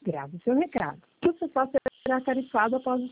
Grave seu recado. O sofá será tarifado após o